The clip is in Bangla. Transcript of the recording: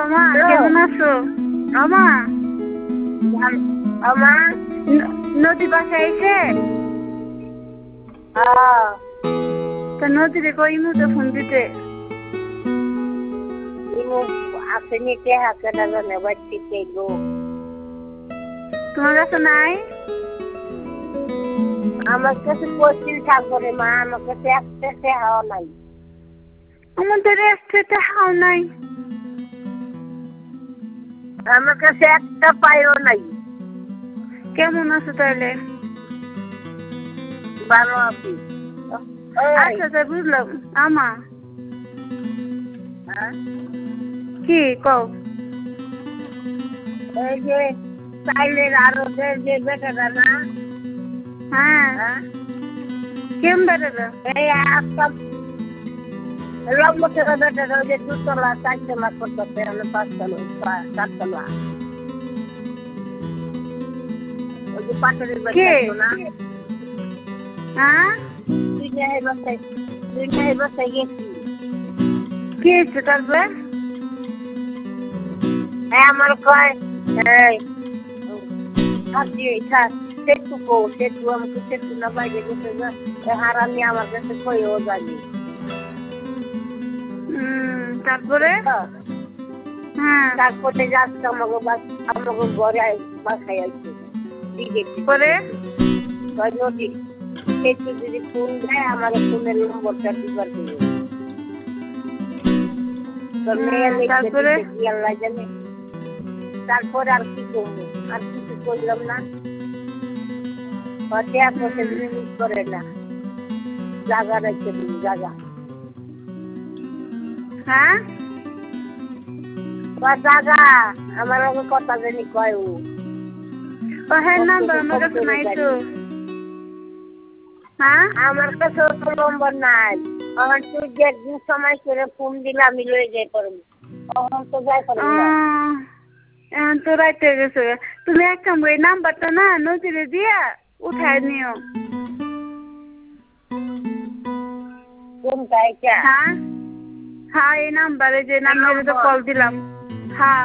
মা কেমন আছো? আমা আমা নদী পাশে আইছে তা নদীরে কইমু তো ফোন দিতে ইমু আসেনি কে হাতে না জানে বাচ্চি কেগো তোমার কাছে নাই? আমার কাছে পঁচিশ থাকবো রে মা, আমার কাছে একটা হাওয়া নাই। আমাদের একটা হাও নাই, আমার কাছে একটা পাইও নাই। কেমন আছো তাহলে? ভালো আছি। আচ্ছা তাই বুঝলাম। আমা হ্যাঁ? কি কও? এই যে চাইলের আরতের যে বেটাটা না, হ্যাঁ হ্যাঁ কেম বেড়ালো? এই একটা লম্বা করে বেটাটা ওই যে 2 তলা 4 তলা করতেছে, আমি 5 তলা 7 তলা ওই যে পাথরের বেটা না, হ্যাঁ তুই যাই বাসায় গেছি। কি হয়েছে তারপরে? হ্যাঁ আমার কয় এই আসি সেতু আমাকে সেতু না বাইরে গেছে যে হারামি আমার কাছে কইও জানি। তারপরে? হ্যাঁ তারপরে যাচ্ছে আমাকে ঘরে বাসায় আসছে পরে নদী সেতু যদি ফোন দেয় আমার ফোনের নম্বরটা দিবার দেবে। তারপরে? আল্লাহ জানে। তারপরে আর কি করবো, আর কিছু করলাম না। করে না জায়গা রেখে দিন জায়গা। হ্যাঁ জায়গা আমার আগে কথা জানি কয় ও হ্যাঁ নাম্বার আমার কাছে নাই তো। হ্যাঁ আমার কাছে তো নম্বর নাই। আমার তুই যে একদিন সময় করে ফোন দিলে আমি লয়ে যাই পারবো, তখন তো যাই পারবো না। এখন তো রাইতে গেছে, তুমি এক কাম করে নাম্বারটা না নদীরে দিয়া উঠায় নিও। কোনটা এটা? হ্যাঁ হ্যাঁ এই নাম্বারে যে নাম্বারে তো কল দিলাম। হ্যাঁ